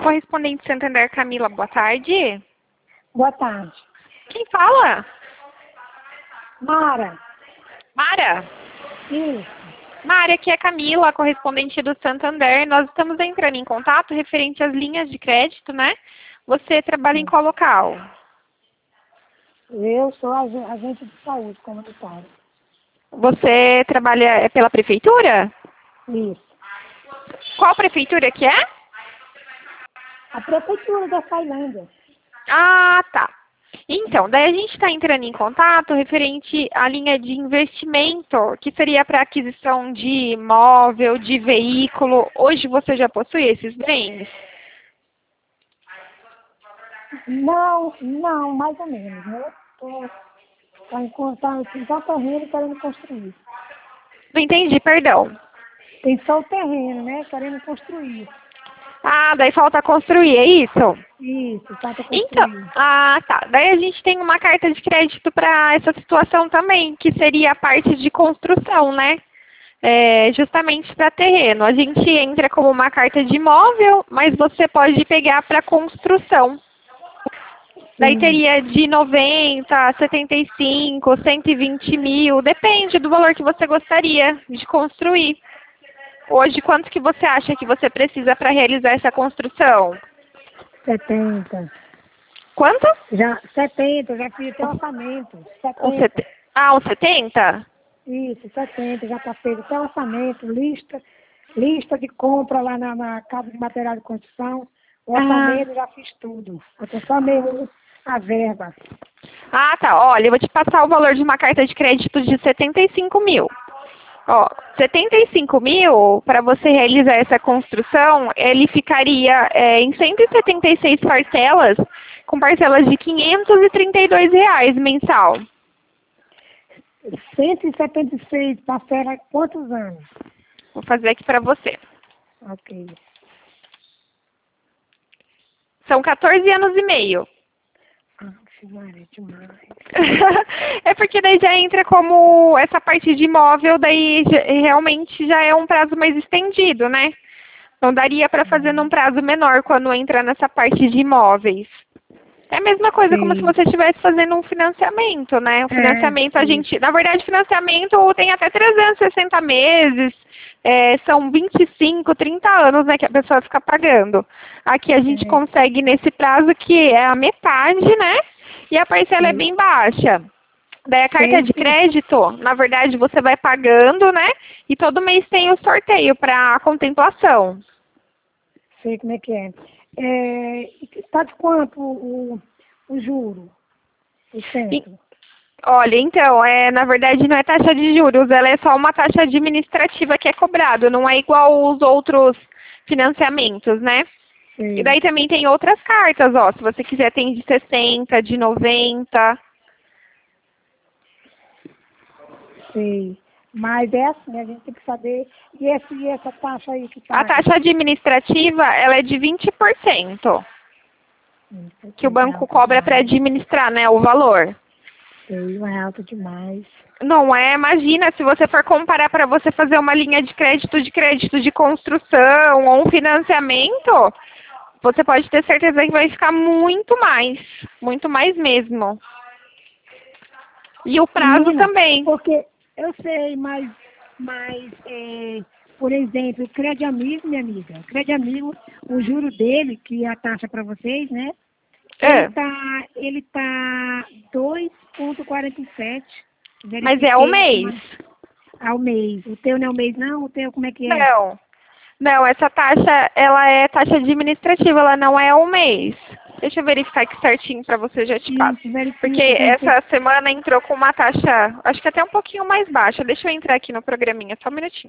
correspondente Santander, Camila, boa tarde. Boa tarde. Quem fala? Mara. Mara? Isso. Mara, aqui é Camila, correspondente do Santander. Nós estamos entrando em contato referente às linhas de crédito, né? Você trabalha em qual local? Eu sou agente de saúde comunitária. Você trabalha pela prefeitura? Isso. Qual prefeitura que é? A prefeitura da Tailândia. Ah, tá. Então, daí a gente está entrando em contato referente à linha de investimento, que seria para aquisição de imóvel, de veículo. Hoje você já possui esses bens? Não, mais ou menos, né? Estou em contato com o terreno querendo construir. Não entendi, perdão. Tem só o terreno, né? Querendo construir. Ah, daí falta construir, é isso? Isso, falta Então, construir. tá. Daí a gente tem uma carta de crédito para essa situação também, que seria a parte de construção, né? Justamente para terreno. A gente entra como uma carta de imóvel, mas você pode pegar para construção. Daí teria de 90, 75, 120 mil, depende do valor que você gostaria de construir. Hoje, quanto que você acha que você precisa para realizar essa construção? 70. Quanto? 70, já fiz até orçamento. Uns 70. uns 70? Isso, 70, já está feito até orçamento, lista de compra lá na Casa de Material de Construção. O orçamento já fiz tudo. Eu tô só mesmo a verba. Ah, tá. Olha, eu vou te passar o valor de uma carta de crédito de 75 mil. Ó, 75 mil, para você realizar essa construção, ele ficaria em 176 parcelas, com parcelas de R$ 532 mensal. 176 parcela quantos anos? Vou fazer aqui para você. Ok. São 14 anos e meio. Maria, demais. É porque daí já entra como essa parte de imóvel, daí realmente já é um prazo mais estendido, né? Não daria para fazer num prazo menor quando entra nessa parte de imóveis. É a mesma coisa como se você estivesse fazendo um financiamento, né? O financiamento a gente, na verdade, financiamento tem até 360 meses, são 25, 30 anos, né, que a pessoa fica pagando. Aqui a gente consegue nesse prazo que é a metade, né? E a parcela é bem baixa. Daí a carta de crédito, na verdade, você vai pagando, né? E todo mês tem o sorteio para contemplação. Sei como é que é. Está de quanto o juro? O centro? Olha, então, na verdade não é taxa de juros, ela é só uma taxa administrativa que é cobrado, não é igual os outros financiamentos, né? E daí também tem outras cartas, ó, se você quiser tem de 60, de 90. Sei. Mas é assim, a gente tem que saber. E essa taxa aí que tá? A taxa administrativa, ela é de 20%, que o banco cobra para administrar, né, o valor. Sei, é alto demais. Não é, imagina, se você for comparar para você fazer uma linha de crédito de construção ou um financiamento, você pode ter certeza que vai ficar muito mais mesmo. E o prazo também. Porque eu sei, mas por exemplo, o Crédito Amigo, minha amiga, o Crédito Amigo, o juro dele, que é a taxa para vocês, né? Ele tá 2,47. Mas é ao mês. Ao mês. O teu não é o mês, não? O teu como é que é? Não, essa taxa, ela é taxa administrativa, ela não é ao mês. Deixa eu verificar aqui certinho para você já te passo. Porque essa semana entrou com uma taxa, acho que até um pouquinho mais baixa. Deixa eu entrar aqui no programinha, só um minutinho.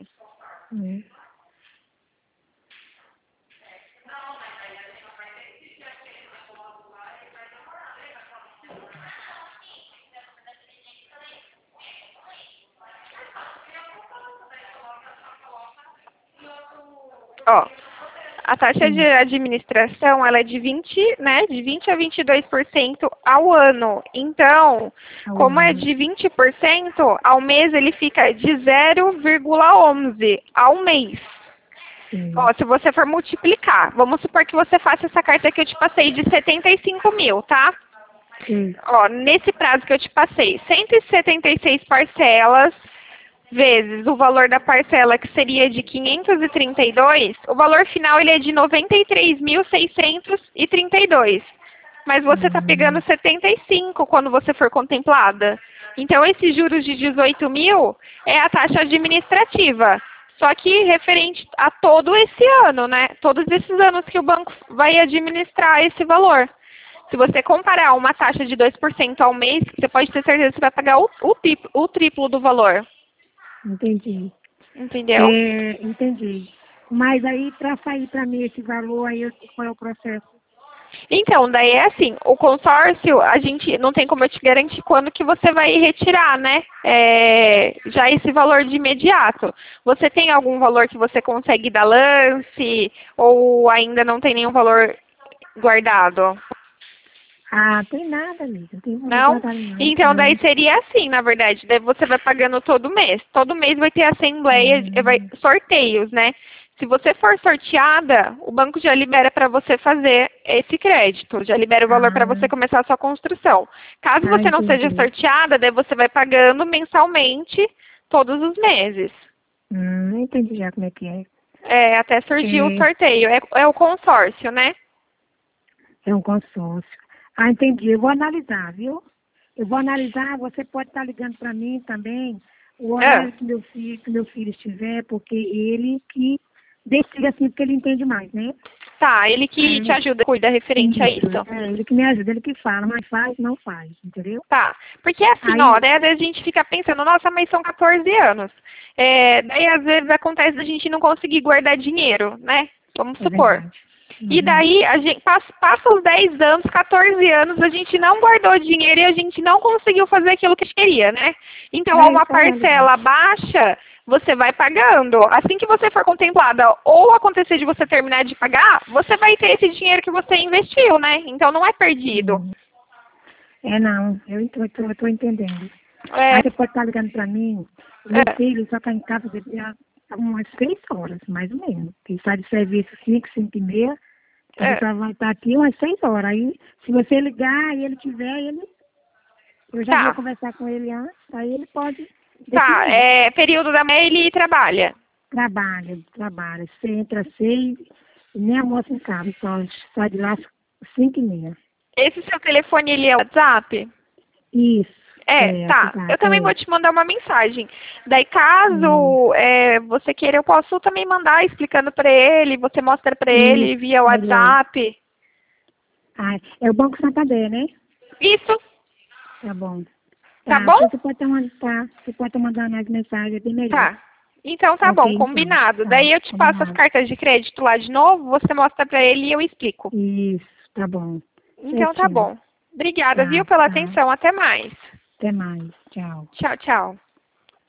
Ó, a taxa de administração, ela é de 20, né, de 20 a 22% ao ano. Então, como é de 20%, ao mês ele fica de 0,11 ao mês. Sim. Ó, se você for multiplicar, vamos supor que você faça essa carta que eu te passei de 75 mil, tá? Sim. Ó, nesse prazo que eu te passei, 176 parcelas, vezes o valor da parcela, que seria de 532, o valor final ele é de 93.632. Mas você está pegando 75 quando você for contemplada. Então, esses juros de 18 mil é a taxa administrativa. Só que referente a todo esse ano, né? Todos esses anos que o banco vai administrar esse valor. Se você comparar uma taxa de 2% ao mês, você pode ter certeza que você vai pagar o triplo do valor. Entendi. Entendeu? Entendi. Mas aí, para sair para mim esse valor, aí qual é o processo? Então, daí é assim, o consórcio, a gente não tem como eu te garantir quando que você vai retirar, né? Já esse valor de imediato. Você tem algum valor que você consegue dar lance ou ainda não tem nenhum valor guardado? Ah, tem nada, amiga. Não tem valor Não? guardado, não. Então, daí Não. seria assim, na verdade. Daí você vai pagando todo mês. Todo mês vai ter assembleia, sorteios, né? Se você for sorteada, o banco já libera para você fazer esse crédito. Já libera o valor para você começar a sua construção. Caso você não seja Entendi. sorteada, daí você vai pagando mensalmente todos os meses. Entendi já como é que é. Até surgir o sorteio. É o consórcio, né? É um consórcio. Ah, entendi. Eu vou analisar, viu? Eu vou analisar, você pode estar ligando para mim também, o horário que meu filho estiver, porque ele que decide assim, porque ele entende mais, né? Tá, ele que te ajuda, cuida referente a isso. Ele que me ajuda, ele que fala, mas faz, não faz, entendeu? Tá, porque assim, Aí, ó, daí às vezes a gente fica pensando, nossa, mas são 14 anos. Daí às vezes acontece a gente não conseguir guardar dinheiro, né? Vamos supor. verdade. E daí a gente passa os 10 anos, 14 anos, a gente não guardou dinheiro e a gente não conseguiu fazer aquilo que a gente queria, né? Então, uma parcela baixa, você vai pagando. Assim que você for contemplada ou acontecer de você terminar de pagar, você vai ter esse dinheiro que você investiu, né? Então, não é perdido. Não, eu estou entendendo. É. Aí você pode estar ligando para mim, meu filho só está em casa há umas 6 horas, mais ou menos. Ele sai de serviço 5, 5 e meia, ele só vai estar aqui umas 6 horas. Aí, se você ligar e ele tiver, eu já vou conversar com ele antes, aí ele pode decidir. Período da manhã ele trabalha. Trabalha. Você entra às 6 e nem almoça em casa, só sai de lá às 5 e meia. Esse seu telefone, ele é o WhatsApp? Isso. Tá. Eu também vou te mandar uma mensagem. Daí, caso você queira, eu posso também mandar explicando para ele, você mostra para ele via WhatsApp. É o Banco Santander, né? Isso. Tá bom. Tá bom? Você pode estar mandando as mensagens bem melhor. Tá. Então tá bom, combinado. Então. Daí eu te passo as cartas de crédito lá de novo, você mostra para ele e eu explico. Isso, tá bom. Então tá bom. Obrigada, viu, pela atenção. Até mais. Até mais. Tchau. Tchau, tchau.